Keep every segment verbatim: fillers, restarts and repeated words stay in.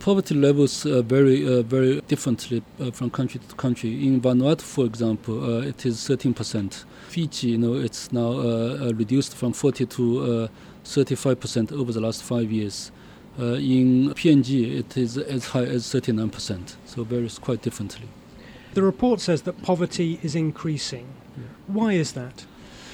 poverty levels uh, vary uh, very differently uh, from country to country. In Vanuatu, for example, uh, it is thirteen percent. Fiji, you know, it's now uh, uh, reduced from forty to uh, thirty-five percent over the last five years. Uh, in P N G, it is as high as thirty-nine percent, so varies quite differently. The report says that poverty is increasing. Yeah. Why is that?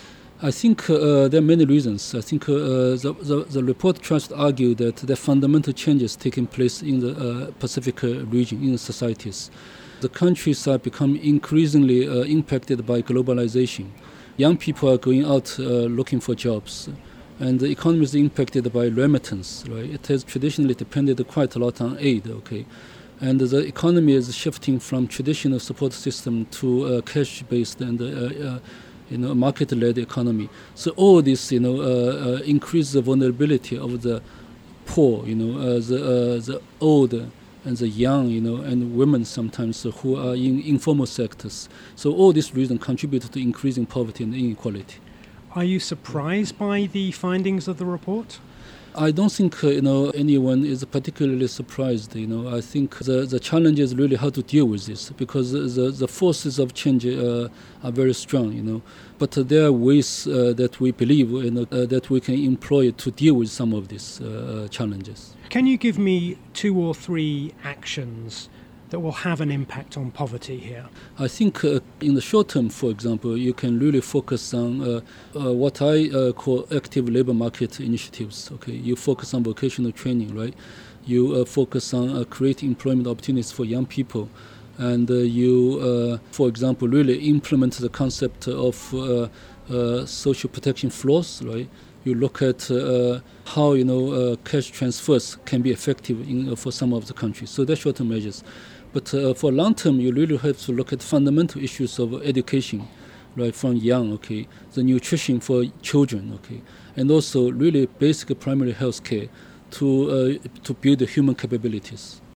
I think uh, there are many reasons. I think uh, the, the, the report tries to argue that there are fundamental changes taking place in the uh, Pacific region, in the societies. The countries are becoming increasingly uh, impacted by globalization. Young people are going out uh, looking for jobs, and the economy is impacted by remittance. Right? It has traditionally depended quite a lot on aid. Okay, and the economy is shifting from traditional support system to uh, cash-based and uh, uh, you know, market-led economy. So all this, you know, uh, uh, increase the vulnerability of the poor, you know, uh, the uh, the old and the young, you know, and women sometimes who are in informal sectors. So all these reasons contribute to increasing poverty and inequality. Are you surprised by the findings of the report? I don't think uh, you know anyone is particularly surprised. You know, I think the the challenge is really how to deal with this, because the the forces of change uh, are very strong. You know, but uh, there are ways uh, that we believe you know, uh, that we can employ to deal with some of these uh, challenges. Can you give me two or three actions that will have an impact on poverty here? I think uh, in the short term, for example, you can really focus on uh, uh, what I uh, call active labor market initiatives. Okay, you focus on vocational training, right? You uh, focus on uh, creating employment opportunities for young people, and uh, you, uh, for example, really implement the concept of uh, uh, social protection floors, right? You look at uh, how you know uh, cash transfers can be effective in, uh, for some of the countries. So that's short-term measures. But uh, for long term, you really have to look at fundamental issues of education, right, from young, okay, the nutrition for children, okay, and also really basic primary health care to uh, to build the human capabilities.